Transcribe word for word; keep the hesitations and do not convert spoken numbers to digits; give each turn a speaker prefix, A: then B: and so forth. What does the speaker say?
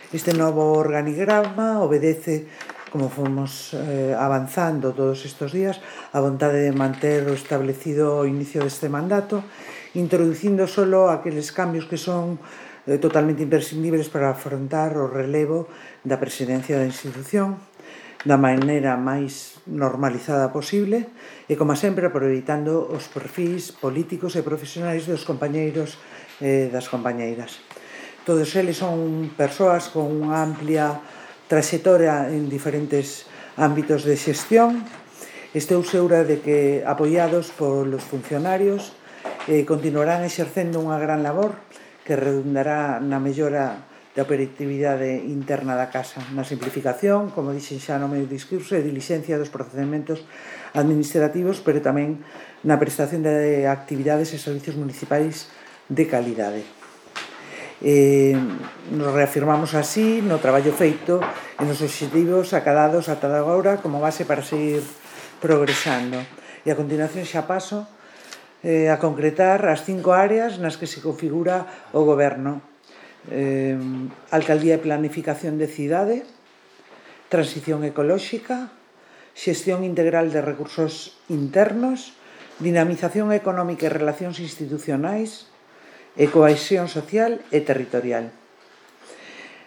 A: Este novo organigrama obedece, como fomos eh, avanzando todos estes días, a vontade de manter o establecido ao inicio deste mandato, introducindo solo aqueles cambios que son eh, totalmente imprescindibles para afrontar o relevo da presidencia da institución da maneira máis normalizada posible e, como sempre, aproveitando os perfis políticos e profesionais dos compañeiros e das compañeiras. Todos eles son persoas con unha amplia traxectoria en diferentes ámbitos de xestión. Estou segura de que, apoiados polos funcionarios, eh, continuarán exercendo unha gran labor que redundará na mellora da operatividade interna da Casa, na simplificación, como dixen xa no meu discurso, e dilixencia dos procedementos administrativos, pero tamén na prestación de actividades e servicios municipais de calidade. Eh, nos reafirmamos así no traballo feito e nos obxectivos acadados ata agora como base para seguir progresando. E a continuación xa paso eh, a concretar as cinco áreas nas que se configura o Goberno. Eh, Alcaldía e Planificación de Cidade, Transición Ecolóxica, Xestión Integral de Recursos Internos, Dinamización Económica e Relacións Institucionais, e Cohesión Social e Territorial.